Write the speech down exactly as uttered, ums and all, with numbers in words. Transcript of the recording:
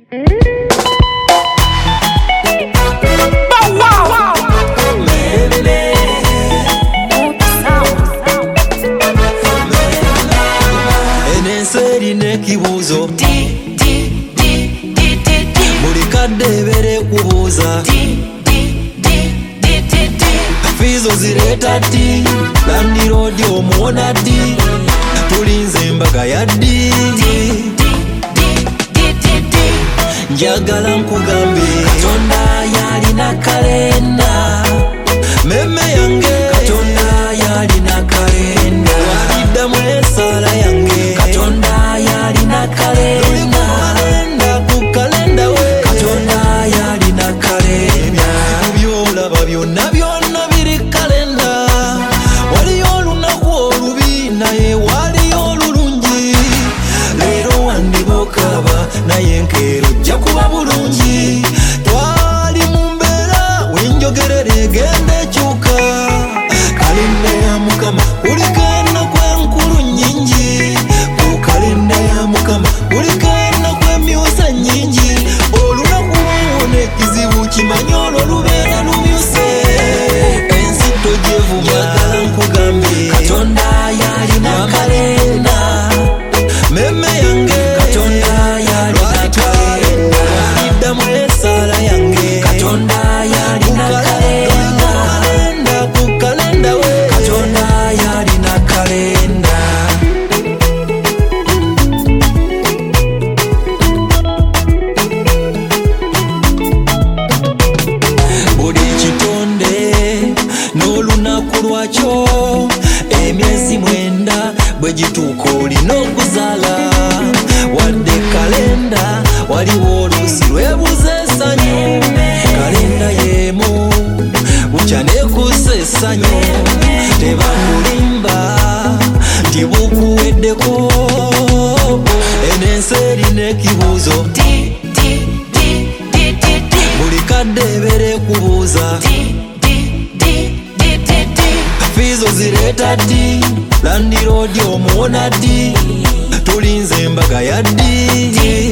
Nekibuzo Mulikadde bere kubuza Fizo zireta ti Landi road omuona ti Tulinze embaga ya ddi Njagala nkugambe Katonda yalina kalenda Meme yange Katonda yalina kalenda Waliddamu esala yange Katonda yalina kalenda ku kalenda we Katonda yalina kalenda byolaba byonna byonna biri kalenda waliyo olunaku olubi naye waliyo olulungi leero wandibokaba naye nkeero jja kuba bulungi twali mu mbeera wenjogerera egenda ekyuka kalenda ya Mukama kuliko ennaku enkulu nnyingi ku kalenda ya Mukama kuliko ennaku emyusa nnyingi olunaku lwawona ekizibu kimanyi olwo lubeera lumyuse ensi tojevuma njagala nkugambe Katonda yalina kalenda meme yange Katonda yalina kalenda waliddamu esala yange Katonda yalina kalenda ku kalenda we Katonda yalina kalenda buli kitonde n'olunaku lwakyo emyezi mwenda bwe gituuka olina okuzaala wadde kalenda waliwo oluusi lwebuza essanyu kalenda yeemu bukya neekuusa essanyu tebakulimba nti bukuweddeko eno ensi erina ekibuuzo buli kadde ebere kubuuza fizo zireta ddi Landi road omuwona ddi tulinze embaga ya ddi